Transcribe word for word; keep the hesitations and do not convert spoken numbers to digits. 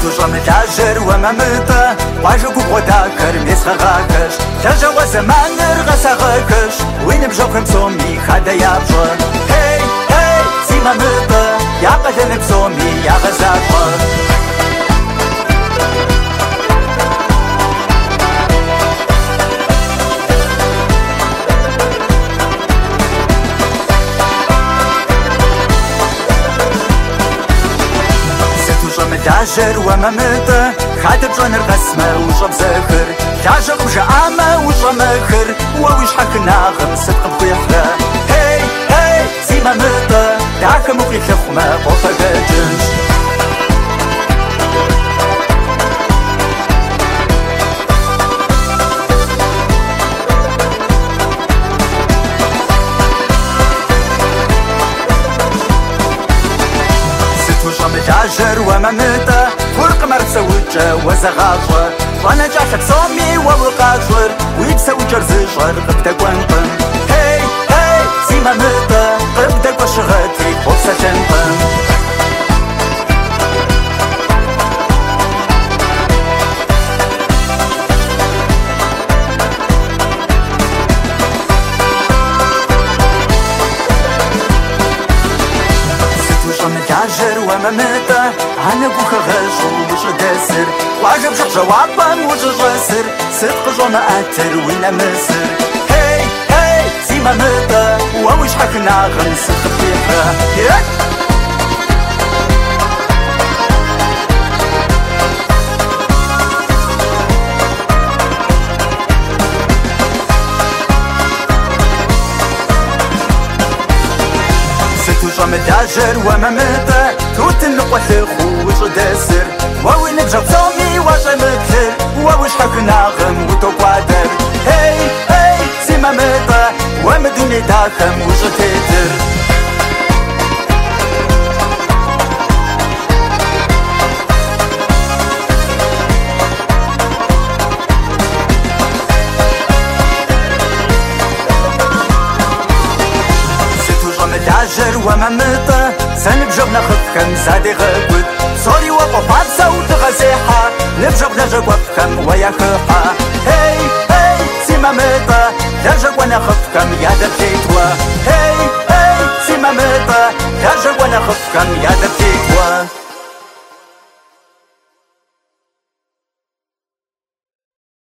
ستوجم تاجر وممتا واجوك وغدا كرميس غاكش تاجا وزمان رغسا غاكش وين بجوكم سومي خدا يابجو هي هي سيما متا يا قدن بسومي يا غزاكو تاجر وممتا خاتب جون القسمة وجب زخر تاجر وجعامة وجمخر وويش حك ناغم صدق بخيحنا هي هي سيما متا داك مخي خخمة بوفا جنش تاجر وممتا فرق مرسوجة وزغاجر وانا جاكت صومي ووقاجر ويبسوجر زجر قبتك وانقم هي هي سيما متا قبتك وشغتي بوفسا تنقم تاجر وممتا أنا بوخ غش ومش دسر وعجب شخ جوابا وش جسر صدق جونا أتر وين مصر هي هي سيما متا ووش حك ناغم صدق بيحرا جم تاجر وممتا توت النقوة خوش دسر ووين بجو صومي واجه مكثر ووش حك ناغم وتوقادر هي هي سيما متا ومدوني داخم وش تتر تاجر وممتا سنبجب نخفكم زادي غقود صوري وقفات صوت غزيحة نبجب نجب وفكم ويا خفا هي هي سيما متا ترجق ونخفكم يا دبتيتوا هي هي سيما متا ترجق ونخفكم يا دبتيتوا